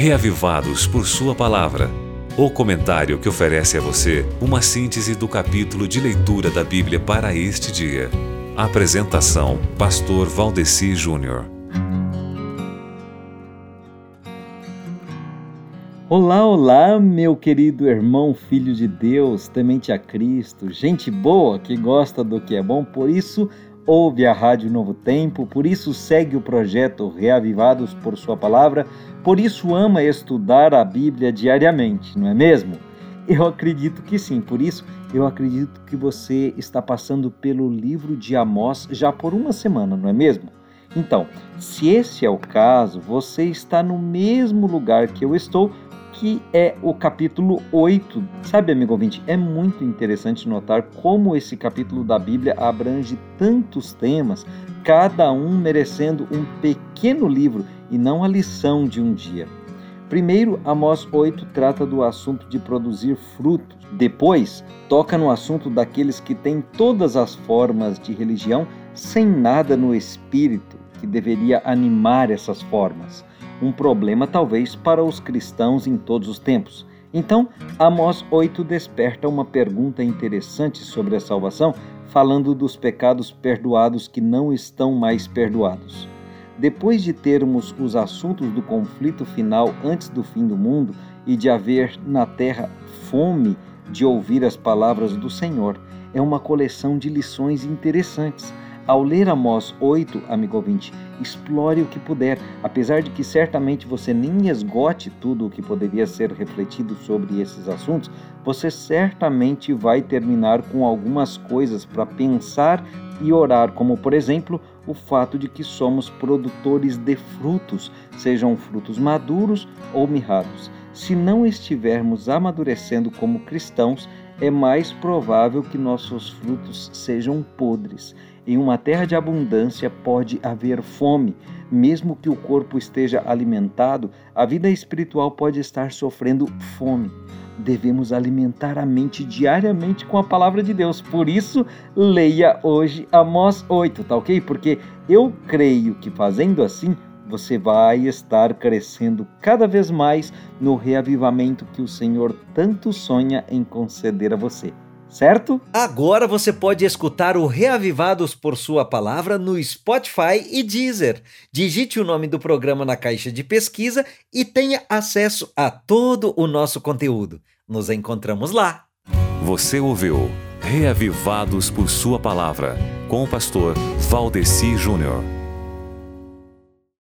Reavivados por Sua Palavra. O comentário que oferece a você uma síntese do capítulo de leitura da Bíblia para este dia. Apresentação: Pastor Valdeci Júnior. Olá, olá, meu querido irmão, filho de Deus, temente a Cristo, gente boa que gosta do que é bom, por isso ouve a Rádio Novo Tempo, por isso segue o projeto Reavivados por Sua Palavra, por isso ama estudar a Bíblia diariamente, não é mesmo? Eu acredito que sim, por isso eu acredito que você está passando pelo livro de Amós já por uma semana, não é mesmo? Então, se esse é o caso, você está no mesmo lugar que eu estou, que é o capítulo 8. Sabe, amigo ouvinte, é muito interessante notar como esse capítulo da Bíblia abrange tantos temas, cada um merecendo um pequeno livro e não a lição de um dia. Primeiro, Amós 8 trata do assunto de produzir frutos. Depois, toca no assunto daqueles que têm todas as formas de religião sem nada no espírito que deveria animar essas formas. Um problema talvez para os cristãos em todos os tempos. Então, Amós 8 desperta uma pergunta interessante sobre a salvação, falando dos pecados perdoados que não estão mais perdoados. Depois de termos os assuntos do conflito final antes do fim do mundo e de haver na terra fome de ouvir as palavras do Senhor, é uma coleção de lições interessantes. Ao ler Amós 8, amigo ouvinte, explore o que puder, apesar de que certamente você nem esgote tudo o que poderia ser refletido sobre esses assuntos, você certamente vai terminar com algumas coisas para pensar e orar, como por exemplo, o fato de que somos produtores de frutos, sejam frutos maduros ou mirrados. Se não estivermos amadurecendo como cristãos, é mais provável que nossos frutos sejam podres. Em uma terra de abundância pode haver fome. Mesmo que o corpo esteja alimentado, a vida espiritual pode estar sofrendo fome. Devemos alimentar a mente diariamente com a palavra de Deus. Por isso, leia hoje Amós 8, tá ok? Porque eu creio que fazendo assim, você vai estar crescendo cada vez mais no reavivamento que o Senhor tanto sonha em conceder a você. Certo? Agora você pode escutar o Reavivados por Sua Palavra no Spotify e Deezer. Digite o nome do programa na caixa de pesquisa e tenha acesso a todo o nosso conteúdo. Nos encontramos lá. Você ouviu Reavivados por Sua Palavra, com o pastor Valdeci Júnior.